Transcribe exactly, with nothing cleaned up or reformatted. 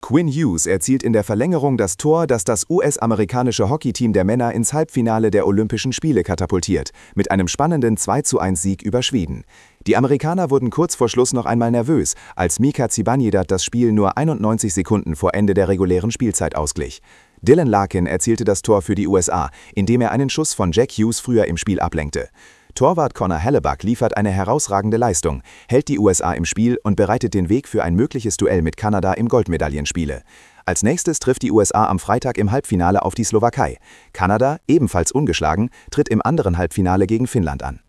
Quinn Hughes erzielt in der Verlängerung das Tor, das das U S-amerikanische Hockeyteam der Männer ins Halbfinale der Olympischen Spiele katapultiert, mit einem spannenden zwei zu eins Sieg über Schweden. Die Amerikaner wurden kurz vor Schluss noch einmal nervös, als Mika Zibanejad das Spiel nur einundneunzig Sekunden vor Ende der regulären Spielzeit ausglich. Dylan Larkin erzielte das Tor für die U S A, indem er einen Schuss von Jack Hughes früher im Spiel ablenkte. Torwart Connor Hellebuyck liefert eine herausragende Leistung, hält die U S A im Spiel und bereitet den Weg für ein mögliches Duell mit Kanada im Goldmedaillenspiele. Als nächstes trifft die U S A am Freitag im Halbfinale auf die Slowakei. Kanada, ebenfalls ungeschlagen, tritt im anderen Halbfinale gegen Finnland an.